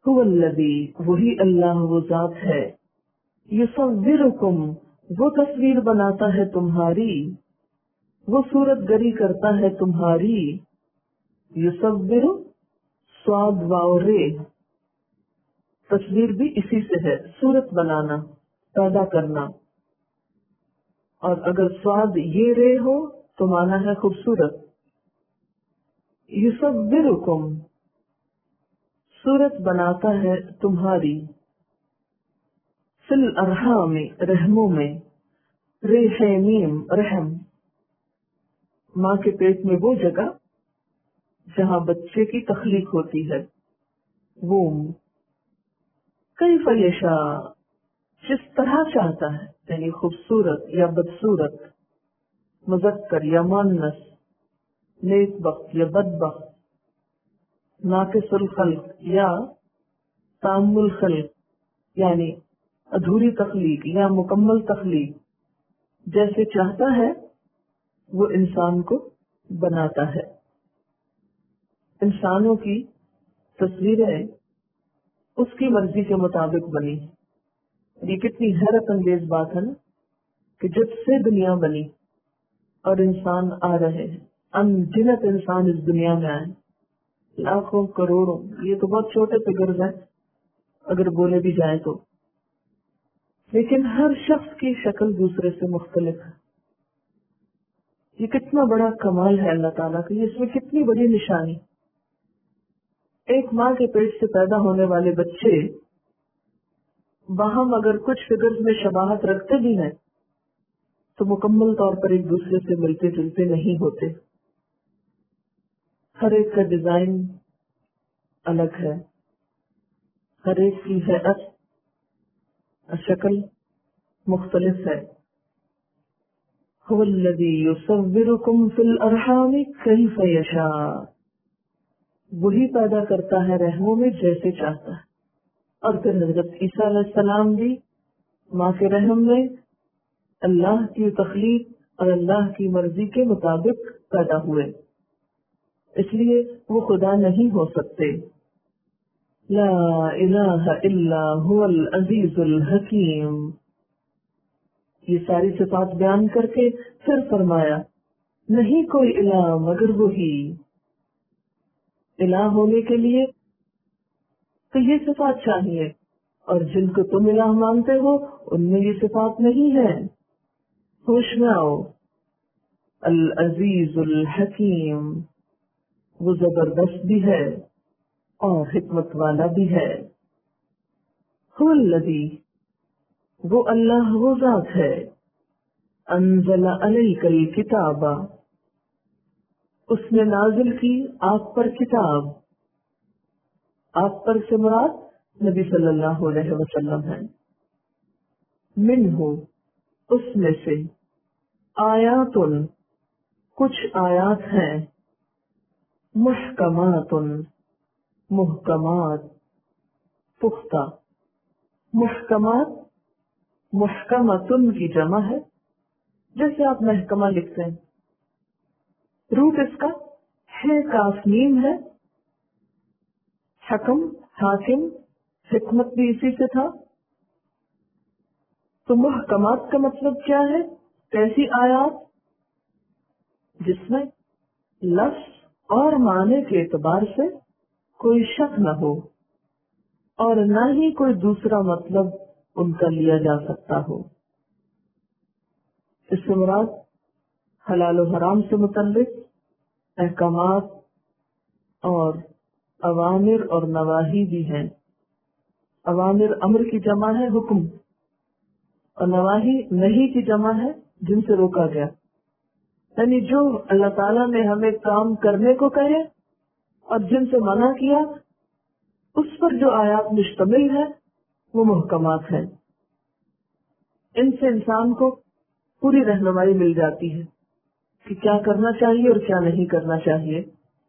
هو الذی، وہی اللہ وہ ذات ہے، یصورکم، وہ تصویر بناتا ہے تمہاری، وہ صورت گری کرتا ہے تمہاری. یصور، صاد واو رے، تصویر بھی اسی سے ہے، صورت بنانا، پیدا کرنا. اور اگر صاد یہ رے ہو تو مانا ہے خوبصورت. یصورکم، صورت بناتا ہے تمہاری. فی الارحام، رحموں میں. رحمیم، رحم، ماں کے پیٹ میں وہ جگہ جہاں بچے کی تخلیق ہوتی ہے، ووم. کیف یشاء، جس طرح چاہتا ہے، یعنی خوبصورت یا بدصورت، مذکر یا مؤنث، نیک بخت یا بدبخت، ناقص الخلق یا تام الخلق، یعنی ادھوری تخلیق یا مکمل تخلیق. جیسے چاہتا ہے وہ انسان کو بناتا ہے. انسانوں کی تصویریں اس کی مرضی کے مطابق بنی. یہ کتنی حیرت انگیز بات ہے نا کہ جب سے دنیا بنی اور انسان آ رہے ہیں، انگنت انسان اس دنیا میں آئے، لاکھوں کروڑوں، یہ تو بہت چھوٹے فگرز ہیں اگر بولے بھی جائے تو، لیکن ہر شخص کی شکل دوسرے سے مختلف ہے. یہ کتنا بڑا کمال ہے اللہ تعالیٰ کا، اس میں کتنی بڑی نشانی. ایک ماں کے پیٹ سے پیدا ہونے والے بچے باہم اگر کچھ فگرز میں شباہت رکھتے بھی ہیں تو مکمل طور پر ایک دوسرے سے ملتے جلتے نہیں ہوتے. ہر ایک کا ڈیزائن الگ ہے، ہر ایک کی ہیئت، شکل مختلف ہے. هو الذی یصورکم فی الارحام کیف یشاء، وہی پیدا کرتا ہے رحموں میں جیسے چاہتا ہے. اور پھر حضرت عیسیٰ علیہ السلام بھی ماں کے رحم میں اللہ کی تخلیق اور اللہ کی مرضی کے مطابق پیدا ہوئے، اس لیے وہ خدا نہیں ہو سکتے. لا الہ الا هو العزیز الحکیم. یہ ساری صفات بیان کر کے پھر فرمایا نہیں کوئی الہ مگر وہی. الہ ہونے کے لیے تو یہ صفات چاہیے، اور جن کو تم الہ مانتے ہو ان میں یہ صفات نہیں ہے. ہوش میں آؤ. العزیز الحکیم، وہ زبردست بھی ہے اور حکمت والا بھی ہے. هو الذی، وہ اللہ وہ ذات ہے، انزل علیک الکتاب، اس نے نازل کی آپ پر کتاب. آپ پر سے مراد نبی صلی اللہ علیہ وسلم ہے. منہ، اس میں سے، آیات، کچھ آیات ہیں، محکمات، محکمات، پختہ. محکمات، محکمتن کی جمع ہے، جیسے آپ محکمہ لکھتے ہیں. روٹ اس کا ہے کاف میم ہے. حکم، حاکم، حکمت بھی اسی سے تھا. تو محکمات کا مطلب کیا ہے؟ ایسی آیات جس میں لفظ اور معنی کے اعتبار سے کوئی شک نہ ہو اور نہ ہی کوئی دوسرا مطلب ان کا لیا جا سکتا ہو. اس سے مراد حلال و حرام سے متعلق احکامات اور اوامر اور نواہی بھی ہیں. اوامر امر کی جمع ہے حکم، اور نواہی نہیں کی جمع ہے جن سے روکا گیا. یعنی جو اللہ تعالیٰ نے ہمیں کام کرنے کو کہے اور جن سے منع کیا، اس پر جو آیات مشتمل ہے وہ محکمات ہیں. ان سے انسان کو پوری رہنمائی مل جاتی ہے کہ کیا کرنا چاہیے اور کیا نہیں کرنا چاہیے.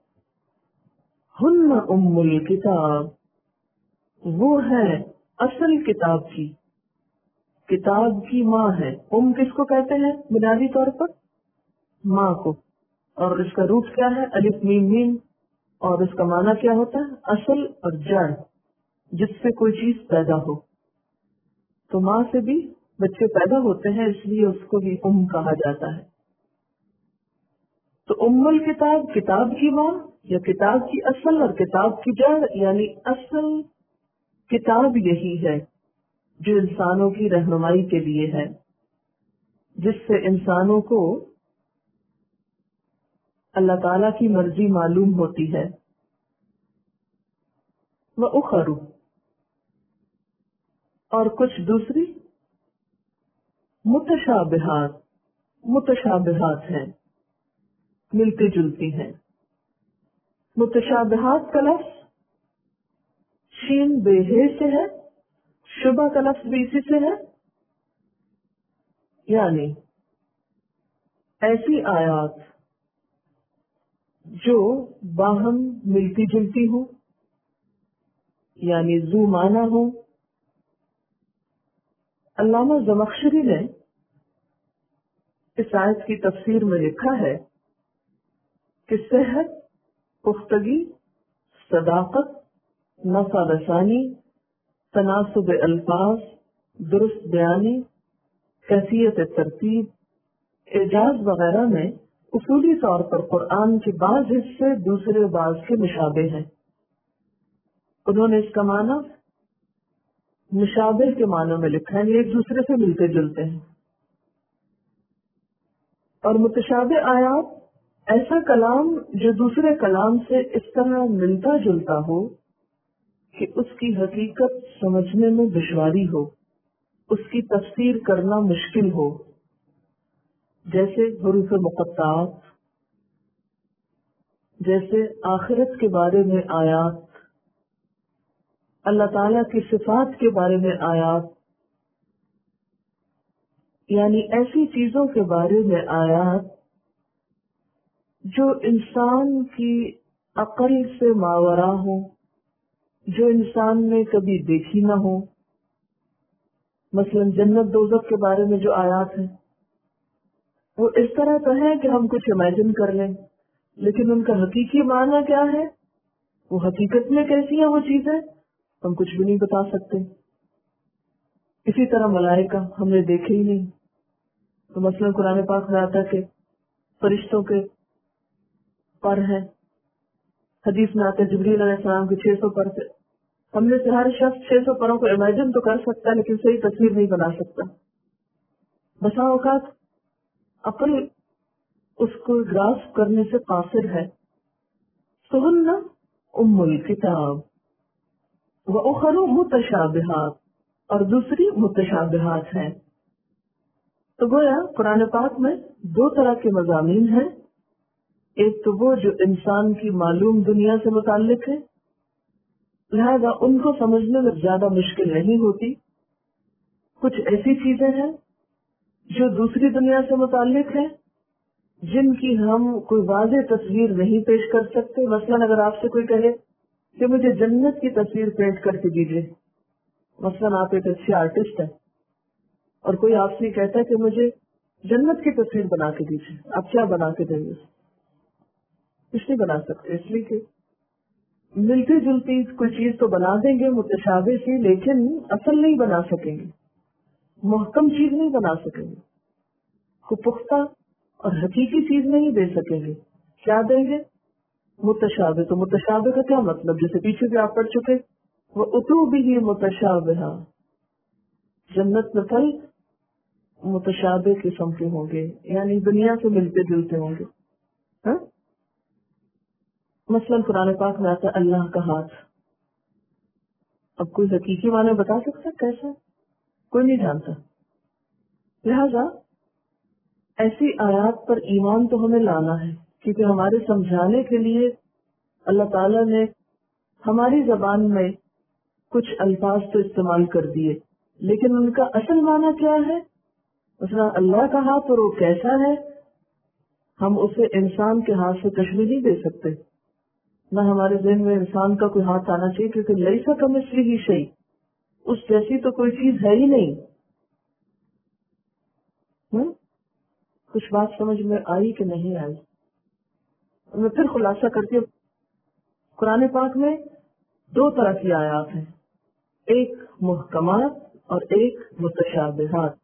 ہن ام الکتاب، وہ ہے اصل کتاب کی، کتاب کی ماں ہے. ام کس کو کہتے ہیں بنیادی طور پر؟ ماں کو. اور اس کا روٹ کیا ہے؟ الف میم میم. اور اس کا معنی کیا ہوتا ہے؟ اصل اور جڑ. جس سے کوئی چیز پیدا ہو. تو ماں سے بھی بچے پیدا ہوتے ہیں، اس لیے اس کو بھی کہا جاتا ہے. تو الکتاب کتاب کی ماں یا کتاب کی اصل اور کتاب کی جڑ، یعنی اصل کتاب یہی ہے جو انسانوں کی رہنمائی کے لیے ہے، جس سے انسانوں کو اللہ تعالی کی مرضی معلوم ہوتی ہے. وَأُخَرُ، اور کچھ دوسری متشابہات ہیں، ملتی جلتی ہیں. متشابہات کا لفظ شین بے ہے سے ہے، شبہ کا لفظ بھی اسی سے ہے. یعنی ایسی آیات جو باہم ملتی جلتی ہوں، یعنی ذو معنی ہوں. علامہ زمخشری نے اس آیت کی تفسیر میں لکھا ہے کہ صحت، پختگی، صداقت، نفع رسانی، تناسب الفاظ، درست بیانی، کیفیت ترتیب، اعجاز وغیرہ میں اصولی طور پر قرآن کے بعض حصے دوسرے بعض کے مشابہ ہیں. انہوں نے اس کا معنی مشابہ کے معنوں میں لکھا ہے، یہ ایک دوسرے سے ملتے جلتے ہیں. اور متشابہ آیات ایسا کلام جو دوسرے کلام سے اس طرح ملتا جلتا ہو کہ اس کی حقیقت سمجھنے میں دشواری ہو، اس کی تفسیر کرنا مشکل ہو، جیسے حروف مقطعات، جیسے آخرت کے بارے میں آیات، اللہ تعالیٰ کی صفات کے بارے میں آیات، یعنی ایسی چیزوں کے بارے میں آیات جو انسان کی عقل سے ماورا ہو، جو انسان نے کبھی دیکھی نہ ہو. مثلا جنت دوزخ کے بارے میں جو آیات ہیں وہ اس طرح تو ہے کہ ہم کچھ امیجن کر لیں، لیکن ان کا حقیقی معنی کیا ہے، وہ حقیقت میں کیسی ہیں وہ چیزیں، ہم کچھ بھی نہیں بتا سکتے. اسی طرح ملائکہ ہم نے دیکھے ہی نہیں. تو مثلا قرآن پاک میں آتا ہے کہ فرشتوں کے پر ہیں، حدیث میں آتا ہے جبریل علیہ السلام کے 600 پر تھے. ہم نے سے ہر شخص 600 پروں کو امیجن تو کر سکتا ہے لیکن صحیح تصویر نہیں بنا سکتا. بسا اوقات عقل اس کو گراسپ کرنے سے قاصر ہے. سہن ام الکتاب وَأُخَرُ متشابہات، اور دوسری متشابہات ہیں. تو گویا قرآن پاک میں دو طرح کے مضامین ہیں. ایک تو وہ جو انسان کی معلوم دنیا سے متعلق ہے، لہذا ان کو سمجھنے میں زیادہ مشکل نہیں ہوتی. کچھ ایسی چیزیں ہیں جو دوسری دنیا سے متعلق ہیں، جن کی ہم کوئی واضح تصویر نہیں پیش کر سکتے. مثلا اگر آپ سے کوئی کہے کہ مجھے جنت کی تصویر پینٹ کر کے دیجیے، مثلا آپ ایک اچھے آرٹسٹ ہیں اور کوئی آپ سے کہتا ہے کہ مجھے جنت کی تصویر بنا کے دیجیے، آپ کیا بنا کے دیں گے؟ کچھ نہیں بنا سکتے، اس لیے کہ ملتی جلتی کوئی چیز تو بنا دیں گے متشابہ سی، لیکن اصل نہیں بنا سکیں گے، محکم چیز نہیں بنا سکیں گے، کو پختہ اور حقیقی چیز نہیں دے سکیں گے. کیا دیں گے؟ متشابہ. تو متشابہ کا کیا مطلب؟ جیسے پیچھے بھی آپ پڑھ چکے، وہ اتو بھی متشابہ، جنت میں پھل متشابہ قسم کے ہوں گے، یعنی دنیا سے ملتے جلتے ہوں گے. ہاں؟ مثلا قرآن پاک میں آتا ہے اللہ کا ہاتھ. اب کوئی حقیقی معنی بتا سکتا کیسا؟ کوئی نہیں جانتا. لہذا ایسی آیات پر ایمان تو ہمیں لانا ہے، کیونکہ ہمارے سمجھانے کے لیے اللہ تعالیٰ نے ہماری زبان میں کچھ الفاظ تو استعمال کر دیے، لیکن ان کا اصل معنی کیا ہے؟ مثلا اللہ کا ہاتھ اور وہ کیسا ہے، ہم اسے انسان کے ہاتھ سے تشبیہ نہیں دے سکتے. نہ ہمارے ذہن میں انسان کا کوئی ہاتھ آنا چاہیے، کیونکہ لیسا کمثلہ شیء، اس جیسی تو کوئی چیز ہے ہی نہیں. کچھ بات سمجھ میں آئی کہ نہیں آئی؟ میں پھر خلاصہ کرتی ہوں. قرآن پاک میں دو طرح کی آیات ہیں. ایک محکمات اور ایک متشابہات۔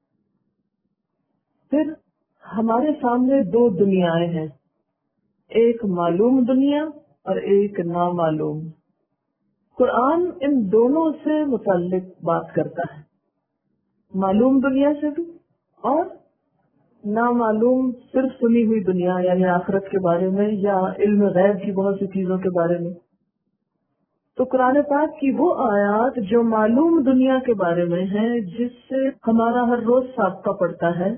پھر ہمارے سامنے دو دنیایں ہیں، ایک معلوم دنیا اور ایک نامعلوم۔ قرآن ان دونوں سے متعلق بات کرتا ہے، معلوم دنیا سے بھی اور نامعلوم صرف سنی ہوئی دنیا یعنی آخرت کے بارے میں یا علم غیب کی بہت سی چیزوں کے بارے میں۔ تو قرآن پاک کی وہ آیات جو معلوم دنیا کے بارے میں ہیں، جس سے ہمارا ہر روز سابقہ پڑتا ہے،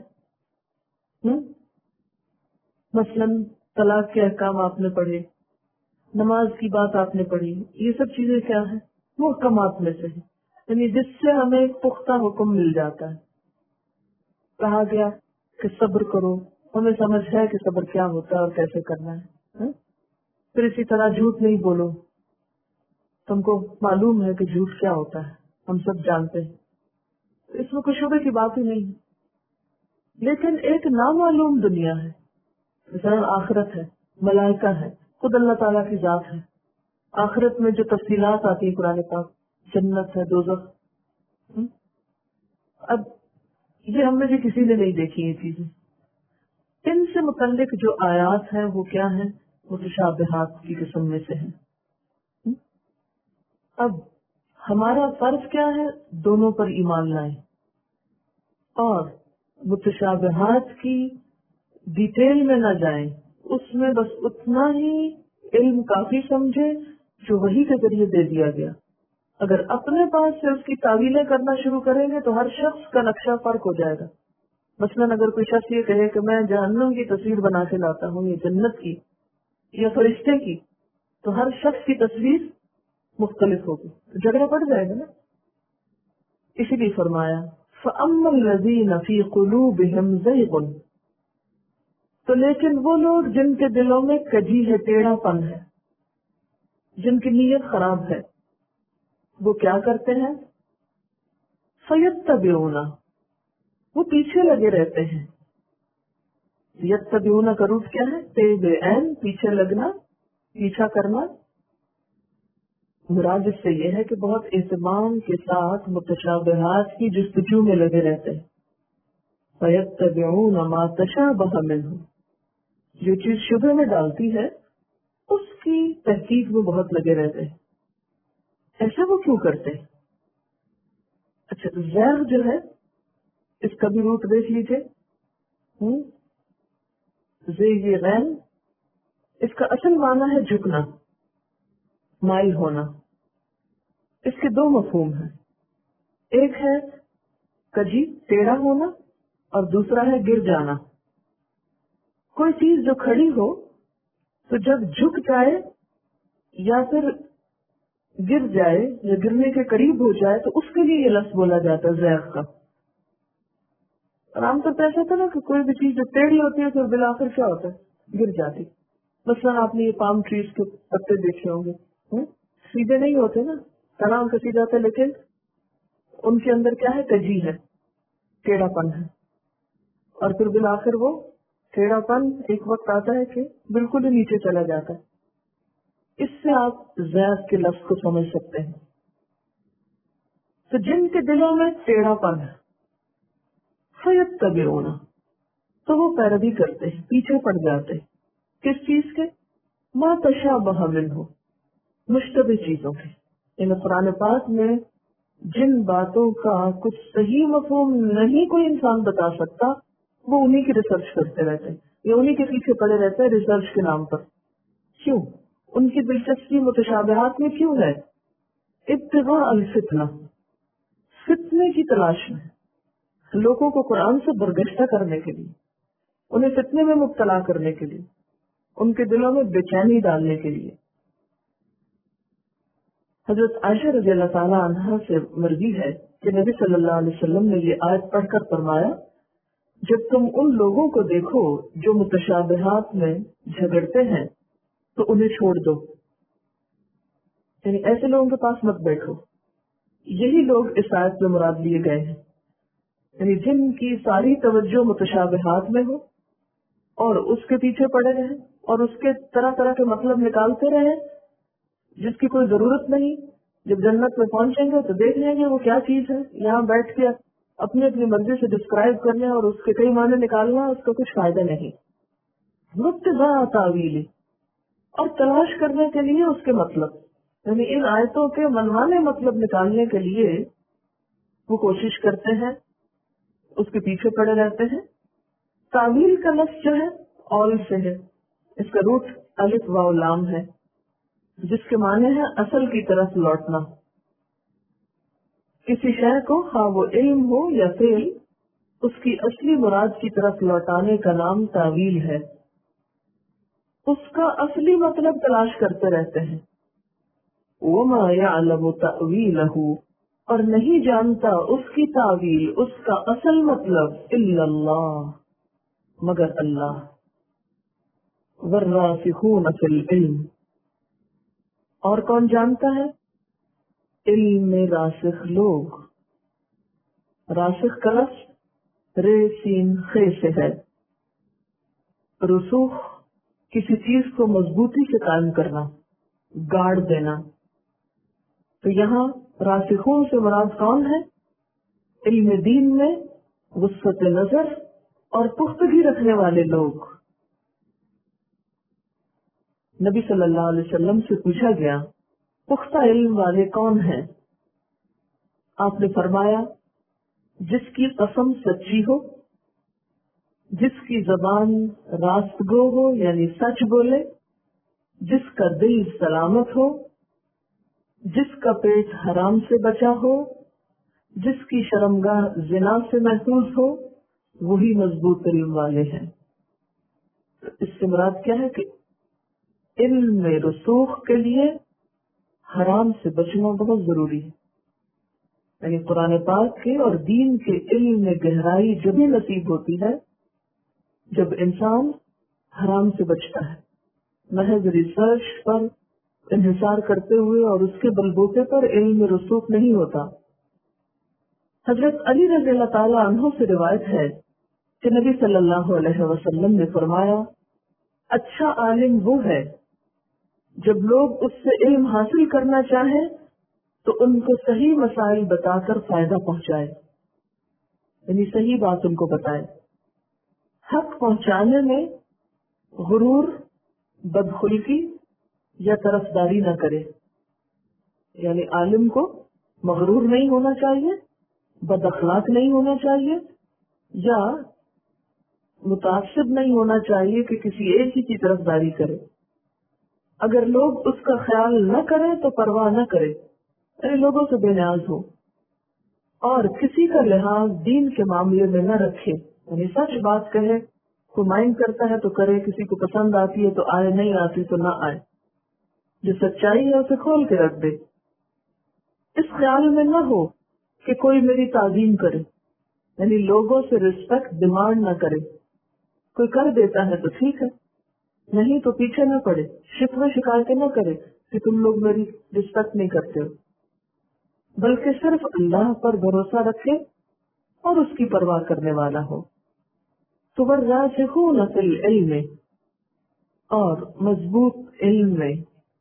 مثلاً طلاق کے احکام آپ نے پڑھے، نماز کی بات آپ نے پڑھی، یہ سب چیزیں کیا ہیں؟ محکمات میں سے ہیں، یعنی جس سے ہمیں ایک پختہ حکم مل جاتا ہے۔ کہا گیا کہ صبر کرو، ہمیں سمجھ ہے کہ صبر کیا ہوتا ہے اور کیسے کرنا ہے۔ پھر اسی طرح جھوٹ نہیں بولو، تم کو معلوم ہے کہ جھوٹ کیا ہوتا ہے، ہم سب جانتے ہیں، اس میں کوئی شبہ کی بات ہی نہیں۔ لیکن ایک نامعلوم دنیا ہے، مثلا آخرت ہے، ملائکہ ہے، خود اللہ تعالیٰ کی ذات ہے۔ آخرت میں جو تفصیلات آتی ہے قرآن پاک، جنت ہے، دوزخ، اب یہ ہم نے بھی کسی نے نہیں دیکھی یہ چیزیں۔ ان سے متعلق جو آیات ہیں وہ کیا ہیں؟ متشابہات کی قسم میں سے ہیں۔ اب ہمارا فرض کیا ہے؟ دونوں پر ایمان لائیں اور متشابہات کی ڈیٹیل میں نہ جائیں، اس میں بس اتنا ہی علم کافی سمجھے جو وحی کے ذریعے دے دیا گیا۔ اگر اپنے پاس سے اس کی تعویلیں کرنا شروع کریں گے تو ہر شخص کا نقشہ فرق ہو جائے گا۔ مثلاً اگر کوئی شخص یہ کہے کہ میں جہنم کی تصویر بنا کے لاتا ہوں، یا جنت کی یا فرشتے کی، تو ہر شخص کی تصویر مختلف ہوگی، تو جھگڑا پڑ جائے گا نا۔ اسی لیے فرمایا فَأَمَّا الَّذِينَ فِي قُلُوبِهِمْ زَيْغٌ، تو لیکن وہ لوگ جن کے دلوں میں کجی ہے، ٹیڑھا پن ہے، جن کی نیت خراب ہے، وہ کیا کرتے ہیں؟ فَيَتَّبِعُونَ، وہ پیچھے لگے رہتے ہیں۔ یتبعون کا روٹ کیا ہے؟ تابعین، پیچھے لگنا، پیچھا کرنا۔ مراد اس سے یہ ہے کہ بہت اہتمام کے ساتھ متشابہات کی جستجو میں لگے رہتے ہیں۔ فَيَتَّبِعُونَ مَا تَشَابَهَ مِنْهُ، جو چیز شبہ میں ڈالتی ہے اس کی تحقیق میں بہت لگے رہتے ہیں۔ ایسا وہ کیوں کرتے ہیں؟ اچھا، زیغ جو ہے اس کا بھی روٹ دیکھ لیجیے، غین، اس کا اصل معنی ہے جھکنا، مائل ہونا۔ اس کے دو مفہوم ہیں، ایک ہے کجی، ٹیڑھا ہونا، اور دوسرا ہے گر جانا۔ کوئی چیز جو کھڑی ہو تو جب جھک جائے یا پھر گر جائے یا گرنے کے قریب ہو جائے تو اس کے لیے یہ لفظ بولا جاتا ہے زیغ کا۔ اور عام طور پہ ایسا تھا نا کہ کوئی بھی چیز جو ٹیڑھی ہوتی ہے پھر بالآخر کیا ہوتا ہے؟ گر جاتی۔ مثلا آپ نے یہ پام ٹریز کے پتے دیکھے ہوں گے، سیدھے نہیں ہوتے نا، تنا ان کا سیدھا ہوتا ہے، لیکن ان کے اندر کیا ہے؟ کجی ہے، ٹیڑھا پن ہے، اور پھر بالآخر وہ ٹیڑھا پن ایک وقت آتا ہے کہ بالکل ہی نیچے چلا جاتا ہے۔ اس سے آپ زیغ کے لفظ کو سمجھ سکتے ہیں۔ تو جن کے دلوں میں ٹیڑھا پن ہے، فَيَتَّبِعُونَ، تو وہ پیروی کرتے ہیں، پیچھے پڑ جاتے ہیں، کس چیز کے؟ مَا تَشَابَهَ مِنْهُ، مشتبہ چیزوں کے۔ یعنی قرآن پاک میں جن باتوں کا کچھ صحیح مفہوم نہیں کوئی انسان بتا سکتا، وہ انہی کی ریسرچ کرتے رہتے ہیں یا انہی کے پیچھے پڑے رہتے ہیں ریسرچ کے نام پر۔ کیوں؟ ان کی دلچسپی متشابہات میں کیوں ہے؟ ابتغاء الفتنہ، فتنے کی تلاش میں، لوگوں کو قرآن سے برگشتہ کرنے کے لیے، انہیں فتنے میں مبتلا کرنے کے لیے، ان کے دلوں میں بے چینی ڈالنے کے لیے۔ حضرت عائشہ رضی اللہ تعالی عنہا سے مروی ہے کہ نبی صلی اللہ علیہ وسلم نے یہ آیت پڑھ کر فرمایا، جب تم ان لوگوں کو دیکھو جو متشابہات میں جھگڑتے ہیں تو انہیں چھوڑ دو، یعنی ایسے لوگوں کے پاس مت بیٹھو۔ یہی لوگ اس آیت میں مراد لیے گئے ہیں، یعنی جن کی ساری توجہ متشابہات میں ہو اور اس کے پیچھے پڑے رہے اور اس کے طرح طرح کے مطلب نکالتے رہے جس کی کوئی ضرورت نہیں، جب جنت میں پہنچیں گے تو دیکھ لیں گے وہ کیا چیز ہے. یہاں بیٹھ کے اپنی اپنی مرضی سے ڈسکرائب کرنے اور اس کے کئی معنی نکالنا اس کا کچھ فائدہ نہیں. مبتغاء تعویلی، اور تلاش کرنے کے لیے اس کے مطلب، یعنی ان آیتوں کے منوانے مطلب نکالنے کے لیے وہ کوشش کرتے ہیں، اس کے پیچھے پڑے رہتے ہیں. تعویل کا لفظ جو ہے اول سے ہے، اس کا روٹ الف واو لام ہے، جس کے معنی ہے اصل کی طرف لوٹنا. کسی شے کو خواہ وہ علم ہو یا فعل، اس کی اصلی مراد کی طرف لوٹانے کا نام تعویل ہے. اس کا اصلی مطلب تلاش کرتے رہتے ہیں. وما يعلم تأویلہ، اور نہیں جانتا اس کی تعویل، اس کا اصل مطلب، الا اللہ، مگر اللہ. والراسخون فی العلم، اور کون جانتا ہے؟ علم میں راسخ لوگ. راسخ کا لفظ رے سین خے سے ہے. رسوخ کسی چیز کو مضبوطی سے قائم کرنا، گاڑ دینا. تو یہاں راسخون سے مراد کون ہے؟ علم دین میں وسعت نظر اور پختگی رکھنے والے لوگ. نبی صلی اللہ علیہ وسلم سے پوچھا گیا پختہ علم والے کون ہیں؟ آپ نے فرمایا جس کی قسم سچی ہو، جس کی زبان راست گو ہو یعنی سچ بولے، جس کا دل سلامت ہو، جس کا پیٹ حرام سے بچا ہو، جس کی شرمگاہ زنا سے محفوظ ہو، وہی مضبوط علم والے ہیں. اس سے مراد کیا ہے کہ علم میں رسوخ کے لیے حرام سے بچنا بہت ضروری ہے. یعنی قرآن پاک کے اور دین کے علم میں گہرائی جبھی نصیب ہوتی ہے جب انسان حرام سے بچتا ہے. محض ریسرچ پر انحصار کرتے ہوئے اور اس کے بلبوتے پر علم میں رسوخ نہیں ہوتا. حضرت علی رضی اللہ تعالیٰ عنہ سے روایت ہے کہ نبی صلی اللہ علیہ وسلم نے فرمایا اچھا عالم وہ ہے جب لوگ اس سے علم حاصل کرنا چاہیں تو ان کو صحیح مسائل بتا کر فائدہ پہنچائے، یعنی صحیح بات ان کو بتائے. حق پہنچانے میں غرور، بدخلقی یا طرفداری نہ کرے. یعنی عالم کو مغرور نہیں ہونا چاہیے، بد اخلاق نہیں ہونا چاہیے، یا متعصب نہیں ہونا چاہیے کہ کسی ایک ہی کی طرفداری کرے. اگر لوگ اس کا خیال نہ کریں تو پرواہ نہ کرے، یعنی لوگوں سے بے نیاز ہو، اور کسی کا لحاظ دین کے معاملے میں نہ رکھے. یعنی سچ بات کہے، کوئی مائنڈ کرتا ہے تو کرے، کسی کو پسند آتی ہے تو آئے، نہیں آتی تو نہ آئے. جو سچائی ہے اسے کھول کے رکھ دے. اس خیال میں نہ ہو کہ کوئی میری تعظیم کرے، یعنی لوگوں سے رسپیکٹ ڈیمانڈ نہ کرے. کوئی کر دیتا ہے تو ٹھیک ہے، نہیں تو پیچھے نہ پڑے، شکوے شکایتیں نہ کرے کہ تم لوگ میری رسپیکٹ نہیں کرتے ہو، بلکہ صرف اللہ پر بھروسہ رکھے اور اس کی پرواہ کرنے والا ہو. تو والراسخون فی العلم، اور مضبوط علم میں،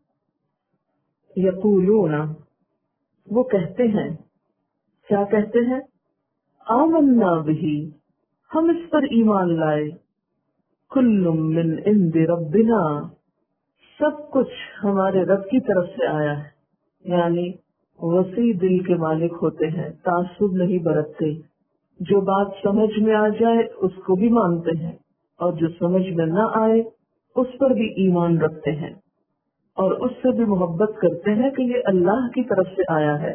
یقولون، وہ کہتے ہیں. کیا کہتے ہیں؟ آمنا بہ، ہم اس پر ایمان لائے. کل من عند ربنا، سب کچھ ہمارے رب کی طرف سے آیا ہے. یعنی وسیع دل کے مالک ہوتے ہیں، تعصب نہیں برتتے. جو بات سمجھ میں آ جائے اس کو بھی مانتے ہیں، اور جو سمجھ میں نہ آئے اس پر بھی ایمان رکھتے ہیں، اور اس سے بھی محبت کرتے ہیں کہ یہ اللہ کی طرف سے آیا ہے.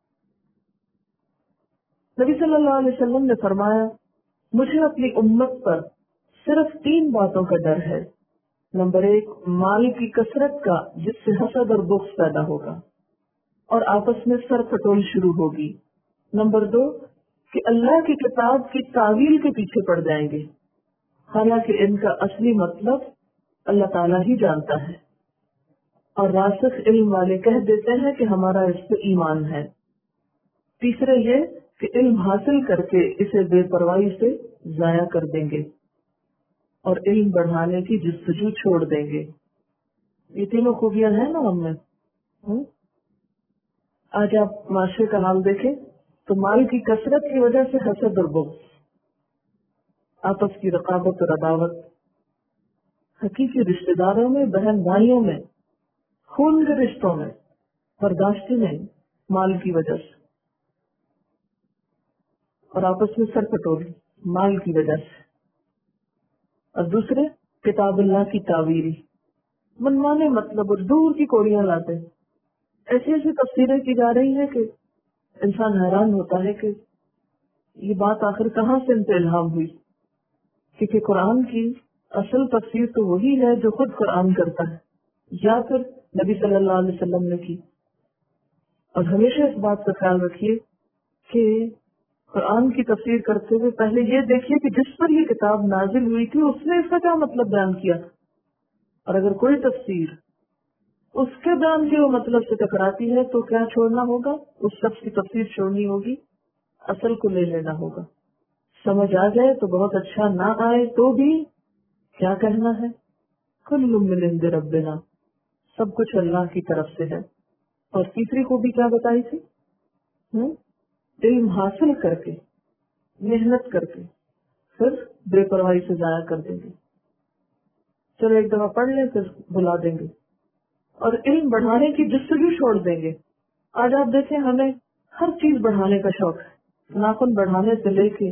نبی صلی اللہ علیہ وسلم نے فرمایا مجھے اپنی امت پر صرف 3 باتوں کا ڈر ہے. نمبر 1، مال کی کثرت کا جس سے حسد اور بغض پیدا ہوگا اور آپس میں سر پٹول شروع ہوگی. نمبر 2، کہ اللہ کی کتاب کی تعویل کے پیچھے پڑ جائیں گے، حالانکہ ان کا اصلی مطلب اللہ تعالیٰ ہی جانتا ہے، اور راسخ علم والے کہہ دیتے ہیں کہ ہمارا اس پہ ایمان ہے. تیسرے یہ کہ علم حاصل کر کے اسے بے پرواہی سے ضائع کر دیں گے اور علم بڑھانے کی جستجو چھوڑ دیں گے. یہ تینوں خوبیاں ہیں نا ہم میں. آج آپ معاشرے کا حال دیکھیں تو مال کی کثرت کی وجہ سے حسد اور بغض، آپس کی رقابت اور عداوت، حقیقی رشتے داروں میں، بہن بھائیوں میں، خون کے رشتوں میں برداشت نہیں مال کی وجہ سے، اور آپس میں سر کٹوری مال کی وجہ سے۔ اور دوسرے کتاب اللہ کی تعویری، منمانے مطلب اور دور کی کوڑیاں لاتے ہیں، ایسی ایسی تفسیریں کی جا رہی ہیں کہ انسان حیران ہوتا ہے کہ یہ بات آخر کہاں سے ان پہ الہام ہوئی، کیونکہ قرآن کی اصل تفسیر تو وہی ہے جو خود قرآن کرتا ہے یا پھر نبی صلی اللہ علیہ وسلم نے کی۔ اور ہمیشہ اس بات کا خیال رکھیے کہ قرآن کی تفسیر کرتے ہوئے پہلے یہ دیکھیے کہ جس پر یہ کتاب نازل ہوئی تھی اس نے اس کا کیا مطلب بیان کیا، اور اگر کوئی تفسیر اس کے بیان کے وہ مطلب سے ٹکراتی ہے تو کیا چھوڑنا ہوگا، اس شخص کی تفسیر چھوڑنی ہوگی، اصل کو لے لینا ہوگا۔ سمجھ آ جائے تو بہت اچھا، نہ آئے تو بھی کیا کہنا ہے، کل من عند ربنا، سب کچھ اللہ کی طرف سے ہے۔ اور تیسری خوبی کیا بتائی تھی؟ علم حاصل کر کے، محنت کر کے، پھر بے پرواہی سے ضائع کر دیں گے، چلو ایک دفعہ پڑھ لیں پھر بلا دیں گے، اور علم بڑھانے کی جستجو چھوڑ دیں گے۔ آج آپ دیکھیں ہمیں ہر چیز بڑھانے کا شوق ہے، ناخن بڑھانے سے لے کے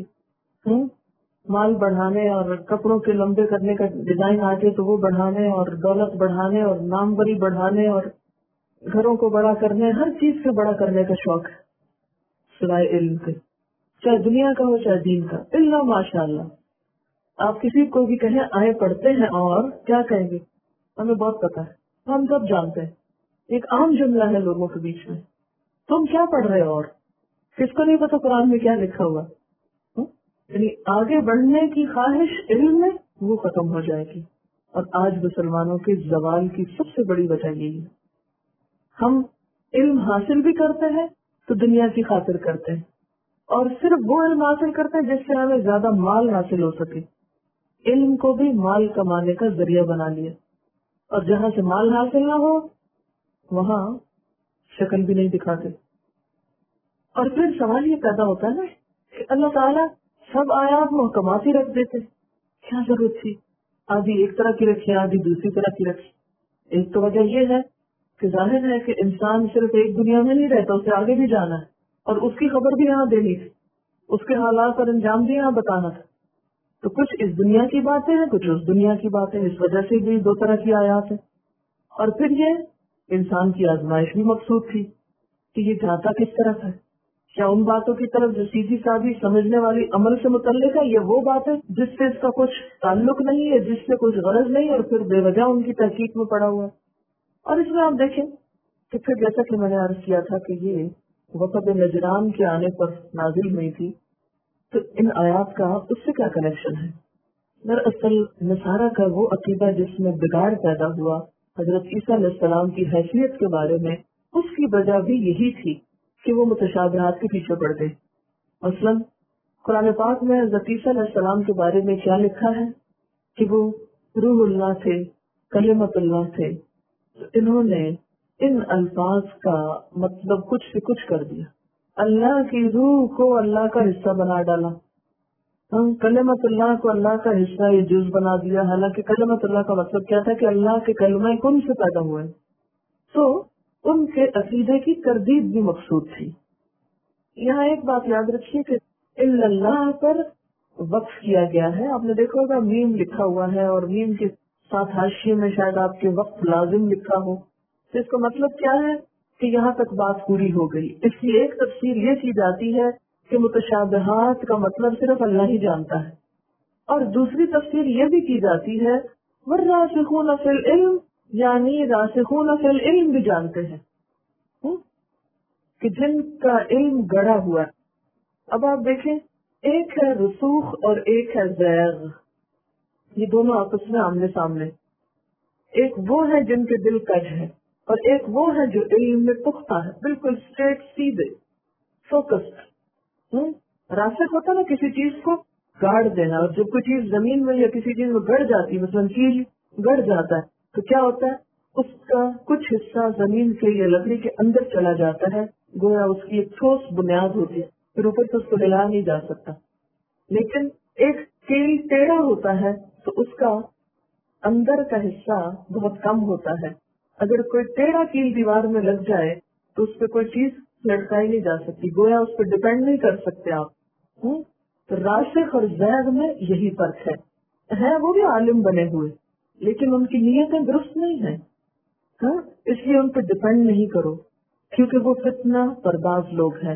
مال بڑھانے، اور کپڑوں کے لمبے کرنے کا ڈیزائن آگے تو وہ بڑھانے، اور دولت بڑھانے، اور ناموری بڑھانے، اور گھروں کو بڑا کرنے، ہر چیز سے بڑا کرنے کا شوق ہے سوائے علم کے، چاہے دنیا کا ہو چاہے دین کا، اللہ ماشاء اللہ۔ آپ کسی کو بھی کہیں آئے پڑھتے ہیں اور کیا کہیں گے، ہمیں بہت پتا ہے، ہم سب جانتے ہیں، ایک عام جملہ ہے لوگوں کے بیچ میں، تم کیا پڑھ رہے ہو، اور کس کو نہیں پتا قرآن میں کیا لکھا ہوا، یعنی آگے بڑھنے کی خواہش علم میں وہ ختم ہو جائے گی۔ اور آج مسلمانوں کے زوال کی سب سے بڑی وجہ یہی ہے، ہم علم حاصل بھی کرتے ہیں تو دنیا کی خاطر کرتے ہیں، اور صرف وہ علم حاصل کرتے ہیں جس سے ہمیں زیادہ مال حاصل ہو سکے، علم کو بھی مال کمانے کا ذریعہ بنا لیا، اور جہاں سے مال حاصل نہ ہو وہاں شکل بھی نہیں دکھاتے۔ اور پھر سوال یہ پیدا ہوتا ہے نا کہ اللہ تعالیٰ سب آیات محکمات ہی رکھ دیتے، کیا ضرورت تھی آدھی ایک طرح کی رکھی آدھی دوسری طرح کی رکھی؟ ایک تو وجہ یہ ہے کہ ظاہر ہے کہ انسان صرف ایک دنیا میں نہیں رہتا، اسے آگے بھی جانا ہے، اور اس کی خبر بھی یہاں دینی تھی، اس کے حالات اور انجام بھی یہاں بتانا تھا، تو کچھ اس دنیا کی باتیں ہیں کچھ اس دنیا کی باتیں، اس وجہ سے بھی دو طرح کی آیات ہیں۔ اور پھر یہ انسان کی آزمائش بھی مقصود تھی کہ یہ جاتا کس طرف ہے، کیا ان باتوں کی طرف جو سیدھی سادھی سمجھنے والی عمل سے متعلق ہے، یہ وہ باتیں جس سے اس کا کچھ تعلق نہیں ہے، جس سے کچھ غرض نہیں، اور پھر بے وجہ ان کی تحقیق میں پڑا ہوا ہے۔ اور اس میں آپ دیکھیں کہ پھر جیسا کہ میں نے عرض کیا تھا کہ یہ وفد نجران کے آنے پر نازل ہوئی تھی، تو ان آیات کا اس سے کیا کنیکشن ہے؟ دراصل نصارہ کا وہ عقیدہ جس میں بگاڑ پیدا ہوا حضرت عیسیٰ علیہ السلام کی حیثیت کے بارے میں، اس کی وجہ بھی یہی تھی کہ وہ متشابہات کے پیچھے پڑ گئے۔ مثلاً قرآن پاک میں حضرت عیسیٰ علیہ السلام کے بارے میں کیا لکھا ہے کہ وہ روح اللہ تھے، کلمت اللہ تھے، تو انہوں نے ان الفاظ کا مطلب کچھ سے کچھ کر دیا، اللہ کی روح کو اللہ کا حصہ بنا ڈالا، ہم کلمت اللہ کو اللہ کا حصہ یا جز بنا دیا، حالانکہ کلمت اللہ کا مطلب کیا تھا کہ اللہ کے کلمہ کن سے پیدا ہوئے۔ تو ان کے عقیدے کی تردید بھی مقصود تھی۔ یہاں ایک بات یاد رکھیے کہ الا اللہ پر وقف کیا گیا ہے، آپ نے دیکھا ہوگا میم لکھا ہوا ہے، اور میم کے ساتھ حاشیے میں شاید آپ کے وقت لازم لکھا ہو، تو اس کا مطلب کیا ہے کہ یہاں تک بات پوری ہو گئی۔ اس کی ایک تفسیر یہ کی جاتی ہے کہ متشابہات کا مطلب صرف اللہ ہی جانتا ہے، اور دوسری تفسیر یہ بھی کی جاتی ہے والراسخون فی العلم، یعنی راسخون فی العلم بھی جانتے ہیں کہ جن کا علم گڑا ہوا ہے۔ اب آپ دیکھیں، ایک ہے رسوخ اور ایک ہے زیغ، یہ دونوں آپس میں آمنے سامنے، ایک وہ ہے جن کے دل کج ہے، اور ایک وہ ہے جو علم میں پختہ ہے، بالکل اسٹریٹ سیدھے فوکسڈ۔ راسخ ہوتا نا کسی چیز کو گاڑ دینا، اور جب کوئی چیز زمین میں یا کسی چیز میں گڑ جاتی ہے، مثلاً چیز گڑ جاتا ہے تو کیا ہوتا ہے، اس کا کچھ حصہ زمین سے یا لکڑی کے اندر چلا جاتا ہے، گویا اس کی ایک ٹھوس بنیاد ہوتی ہے، پھر اوپر سے اس کو ہلا نہیں جا سکتا. لیکن ایک کیل ٹیڑھا ہوتا ہے تو اس کا اندر کا حصہ بہت کم ہوتا ہے. اگر کوئی ٹیڑھا کیل دیوار میں لگ جائے تو اس پہ کوئی چیز لٹکائی نہیں جا سکتی، گویا اس پہ ڈپینڈ نہیں کر سکتے آپ. تو راسخ اور زیغ میں یہی فرق ہے وہ بھی عالم بنے ہوئے لیکن ان کی نیتیں درست نہیں ہیں. اس لیے ان پہ ڈپینڈ نہیں کرو کیونکہ وہ فتنہ پرداز لوگ ہیں.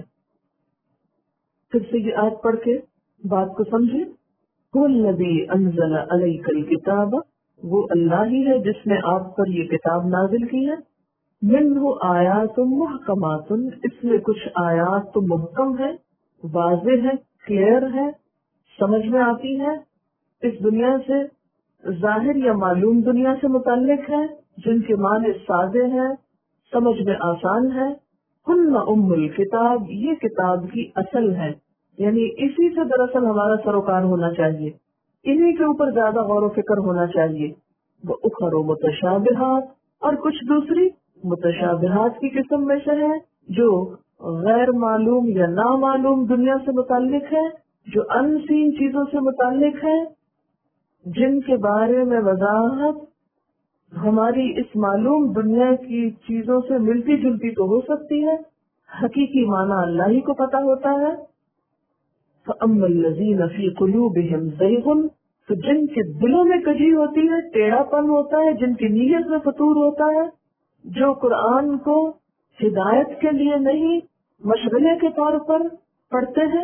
پھر سے یہ آیت پڑھ کے بات کو سمجھے. هو الذی انزل علیک الکتاب، وہ اللہ ہی ہے جس نے آپ پر یہ کتاب نازل کی ہے. منہ آیات محکمات، اس میں کچھ آیات تو محکم ہے، واضح ہے، کلیئر ہے، سمجھ میں آتی ہے، اس دنیا سے ظاہر یا معلوم دنیا سے متعلق ہے، جن کے معنی سادے ہیں، سمجھ میں آسان ہے. ہن ام الکتاب، یہ کتاب کی اصل ہے، یعنی اسی سے دراصل ہمارا سروکار ہونا چاہیے، انہی کے اوپر زیادہ غور و فکر ہونا چاہیے. وہ اخر و متشابہات، اور کچھ دوسری متشابہات کی قسم میں سے ہے جو غیر معلوم یا نامعلوم دنیا سے متعلق ہے، جو ان سین چیزوں سے متعلق ہے، جن کے بارے میں وضاحت ہماری اس معلوم دنیا کی چیزوں سے ملتی جلتی تو ہو سکتی ہے، حقیقی معنی اللہ ہی کو پتہ ہوتا ہے. فَأَمَّا الَّذِينَ فِي قُلُوبِهِمْ زَيْغٌ، تو جن کے دلوں میں کجی ہوتی ہے، ٹیڑھا پن ہوتا ہے، جن کی نیت میں فطور ہوتا ہے، جو قرآن کو ہدایت کے لیے نہیں مشغلے کے طور پر پڑھتے ہیں،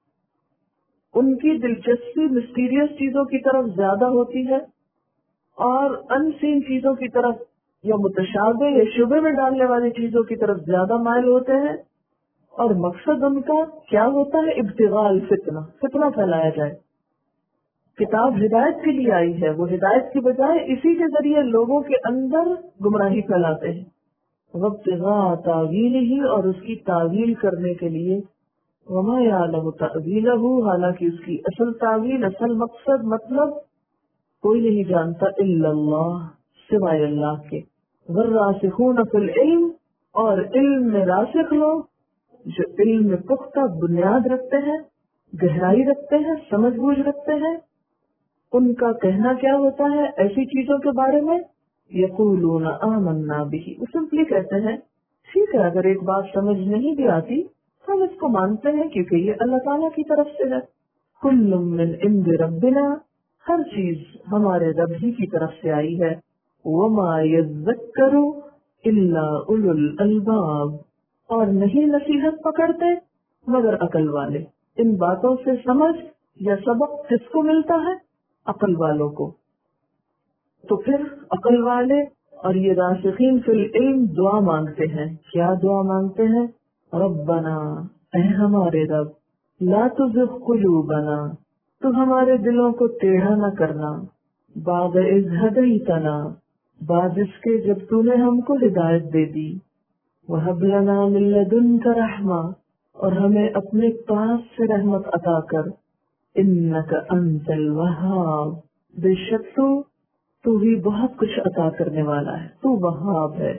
ان کی دلچسپی مسٹیریس چیزوں کی طرف زیادہ ہوتی ہے اور ان سین چیزوں کی طرف یا متشابہ یا شبہ میں ڈالنے والی چیزوں کی طرف زیادہ مائل ہوتے ہیں. اور مقصد ان کا کیا ہوتا ہے؟ ابتغاء الفتنہ، فتنہ پھیلایا جائے. کتاب ہدایت کے لیے آئی ہے، وہ ہدایت کی بجائے اسی کے ذریعے لوگوں کے اندر گمراہی پھیلاتے ہیں. وابتغاء تاویلہ، اور اس کی تعویل کرنے کے لیے. وما یعلم تأویلہ، حالانکہ اس کی اصل تعویل، اصل مقصد، مطلب کوئی نہیں جانتا الا اللہ، سوائے اللہ کے. والراسخون فی العلم، اور علم میں راسخ لوگ جو علم میں پختہ بنیاد رکھتے ہیں، گہرائی رکھتے ہیں، سمجھ بوجھ رکھتے ہیں، ان کا کہنا کیا ہوتا ہے ایسی چیزوں کے بارے میں؟ یقولون آمنا بہ، وہ سمپلی کہتے ہیں ٹھیک ہے، اگر ایک بات سمجھ نہیں بھی آتی ہم اس کو مانتے ہیں کیونکہ یہ اللہ تعالیٰ کی طرف سے ہے. کل من عند ربنا، ہر چیز ہمارے رب ہی کی طرف سے آئی ہے. وما یذکر الا اولو الالباب، اور نہیں نصیحت پکڑتے مگر عقل والے. ان باتوں سے سمجھ یا سبق کس کو ملتا ہے؟ عقل والوں کو. تو پھر عقل والے اور یہ راسخین فی العلم دعا مانگتے ہیں. کیا دعا مانگتے ہیں؟ ربنا، اے ہمارے رب، لا تزغ قلوبنا، تو ہمارے دلوں کو ٹیڑھا نہ کرنا، بعد اذ ہدیتنا، بعد اس کے جب تو نے ہم کو ہدایت دے دی. وَهَبْ لَنَا مِن لَّدُنكَ رَحْمَةً، اور ہمیں اپنے پاس سے رحمت عطا کر. إِنَّكَ أَنتَ الْوَهَّابُ، بے شک تو ہی بہت کچھ عطا کرنے والا ہے، تو وہاب ہے.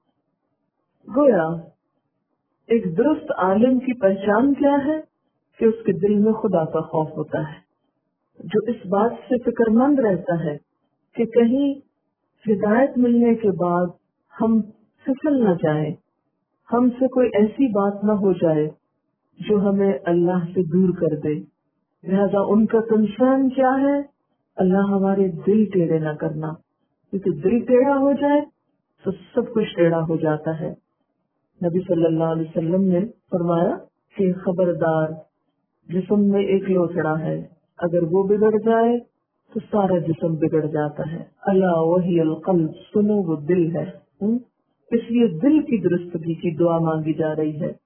گویا ایک درست عالم کی پہچان کیا ہے کہ اس کے دل میں خدا کا خوف ہوتا ہے، جو اس بات سے فکر مند رہتا ہے کہ کہیں ہدایت ملنے کے بعد ہم پھسل نہ جائیں، ہم سے کوئی ایسی بات نہ ہو جائے جو ہمیں اللہ سے دور کر دے. لہذا ان کا کنسرن کیا ہے؟ اللہ ہمارے دل ٹیڑھے نہ کرنا، کیونکہ دل ٹیڑھا ہو جائے تو سب کچھ ٹیڑھا ہو جاتا ہے. نبی صلی اللہ علیہ وسلم نے فرمایا کہ خبردار، جسم میں ایک لوتھڑا ہے، اگر وہ بگڑ جائے تو سارا جسم بگڑ جاتا ہے. الا وہی القلب، سنو وہ دل ہے. اس لیے دل کی درستگی کی دعا مانگی جا رہی ہے.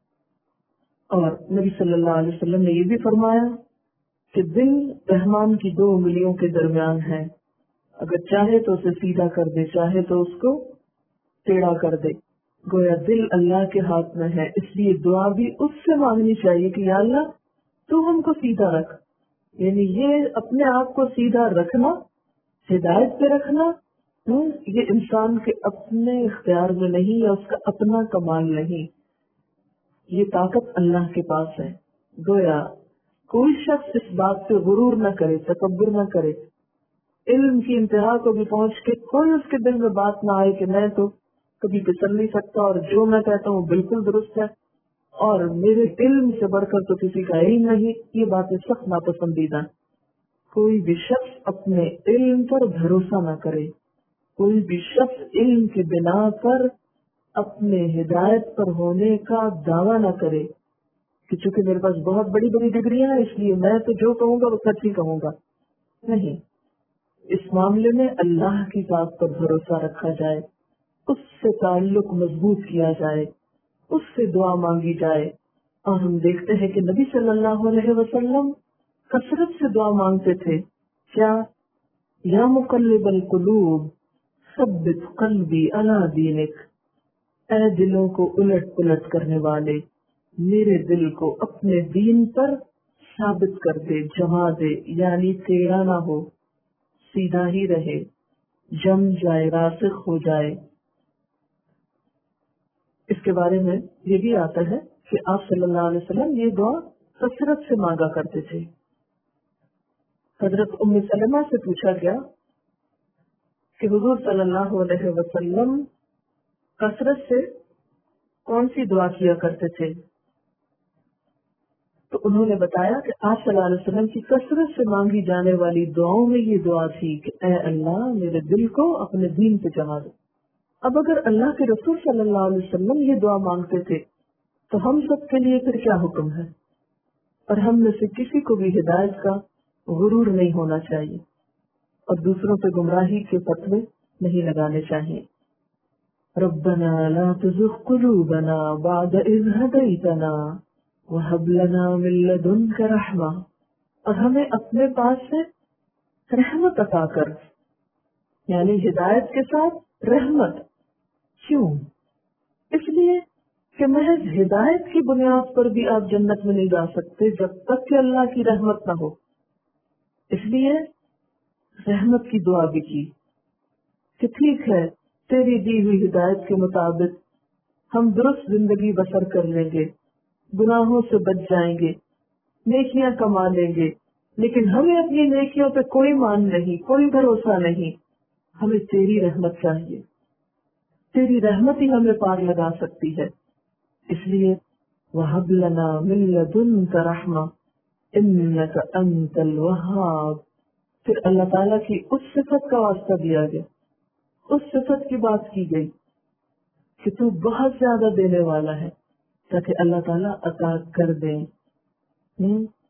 اور نبی صلی اللہ علیہ وسلم نے یہ بھی فرمایا کہ دل رحمان کی دو انگلیوں کے درمیان ہے، اگر چاہے تو اسے سیدھا کر دے، چاہے تو اس کو ٹیڑھا کر دے. گویا دل اللہ کے ہاتھ میں ہے، اس لیے دعا بھی اس سے مانگنی چاہیے کہ یا اللہ تو ہم کو سیدھا رکھ. یعنی یہ اپنے آپ کو سیدھا رکھنا، ہدایت پہ رکھنا، یہ انسان کے اپنے اختیار میں نہیں، یا اس کا اپنا کمال نہیں. یہ طاقت اللہ کے پاس ہے. گویا کوئی شخص اس بات سے غرور نہ کرے، تکبر نہ کرے، علم کی انتہا کو بھی پہنچ کے کوئی اس کے دل میں بات نہ آئے کہ میں تو کبھی پسند نہیں سکتا اور جو میں کہتا ہوں بالکل درست ہے اور میرے علم سے بڑھ کر تو کسی کا علم نہیں. یہ باتیں سخت ناپسندیدہ. کوئی بھی شخص اپنے علم پر بھروسہ نہ کرے، کوئی بھی شخص علم کے بنا پر اپنے ہدایت پر ہونے کا دعویٰ نہ کرے کہ چونکہ میرے پاس بہت بڑی بڑی ڈگریاں ہیں اس لیے میں تو جو کہوں گا وہ سچ ہی کہوں گا. نہیں، اس معاملے میں اللہ کی ذات پر بھروسہ رکھا جائے، اس سے تعلق مضبوط کیا جائے، اس سے دعا مانگی جائے. اور ہم دیکھتے ہیں کہ نبی صلی اللہ علیہ وسلم کثرت سے دعا مانگتے تھے. کیا؟ یا مقلب القلوب ثبت قلبی علی دینک، اے دلوں کو الٹ پلٹ کرنے والے، میرے دل کو اپنے دین پر ثابت کر دے، جما دے، یعنی ٹیڑھا نہ ہو، سیدھا ہی رہے، جم جائے، راسخ ہو جائے. اس کے بارے میں یہ بھی آتا ہے کہ آپ صلی اللہ علیہ وسلم یہ دعا کثرت سے مانگا کرتے تھے. حضرت ام سلمہ سے پوچھا گیا کہ حضور صلی اللہ علیہ وسلم کثرت سے کون سی دعا کیا کرتے تھے؟ تو انہوں نے بتایا کہ آپ صلی اللہ علیہ وسلم کی کثرت سے مانگی جانے والی دعاؤں میں یہ دعا تھی کہ اے اللہ میرے دل کو اپنے دین پہ جما دے. اب اگر اللہ کے رسول صلی اللہ علیہ وسلم یہ دعا مانگتے تھے تو ہم سب کے لیے پھر کیا حکم ہے؟ اور ہم میں سے کسی کو بھی ہدایت کا غرور نہیں ہونا چاہیے اور دوسروں پہ گمراہی کے فتوے نہیں لگانے چاہیے. ربنا لا تزغ قلوبنا بعد اذ ہدیتنا وہب لنا من لدنک رحمہ، اور ہمیں اپنے پاس سے رحمت عطا کر، یعنی ہدایت کے ساتھ رحمت. کیوں؟ اس لیے کہ محض ہدایت کی بنیاد پر بھی آپ جنت میں نہیں جا سکتے جب تک کہ اللہ کی رحمت نہ ہو. اس لیے رحمت کی دعا بھی کی کہ ٹھیک ہے تیری دی ہوئی ہدایت کے مطابق ہم درست زندگی بسر کر لیں گے، گناہوں سے بچ جائیں گے، نیکیاں کما لیں گے، لیکن ہمیں اپنی نیکیوں پہ کوئی مان نہیں، کوئی بھروسہ نہیں. ہمیں تیری رحمت چاہیے، تیری رحمت ہی ہمیں پار لگا سکتی ہے. اس لیے وَهَبْ لَنَا مِن لَّدُنكَ رَحْمَةً إِنَّكَ أَنتَ الْوَهَّابُ. پھر اللہ تعالیٰ کی اس صفت کا واسطہ دیا گیا، اس صفت کی بات کی گئی کہ تو بہت زیادہ دینے والا ہے تاکہ اللہ تعالیٰ عطا کر دیں.